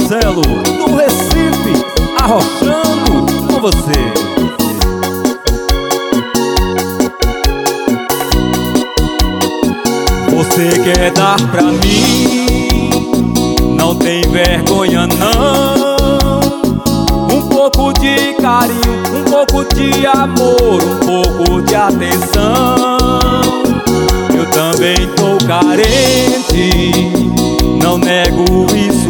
Marcelo, do Recife, arrochando com você. Você quer dar pra mim, não tem vergonha não. Um pouco de carinho, um pouco de amor, um pouco de atenção. Eu também tô carente, não nego isso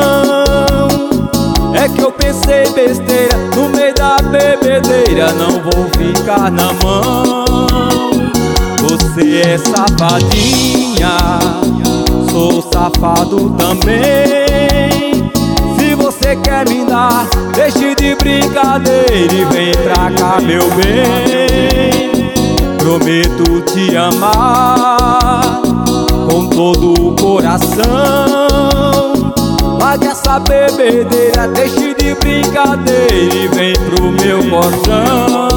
não. É que eu pensei besteira no meio da bebedeira, não vou ficar na mão. Você é safadinha, sou safado também. Se você quer me dar, deixe de brincadeira e vem pra cá, meu bem. Prometo te amar com todo o coração. Largue essa bebedeira, deixe de brincadeira e vem pro meu cordão.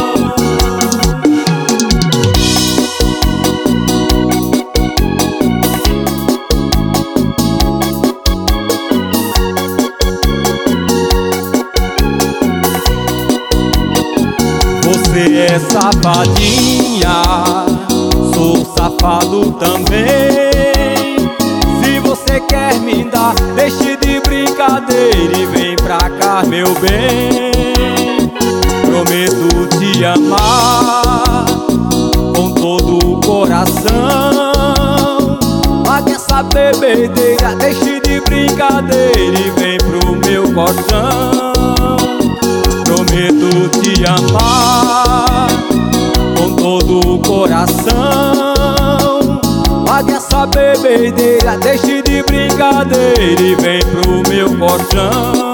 Você é safadinha, sou safado também. Se você quer me dar, deixe de brincadeira e vem pra cá, meu bem. Prometo te amar com todo o coração. Largue essa bebedeira, deixe de brincadeira e vem pro meu cordão. Prometo te amar com todo o coração. Largue essa bebedeira, deixe de brincadeira e vem pro meu cordão.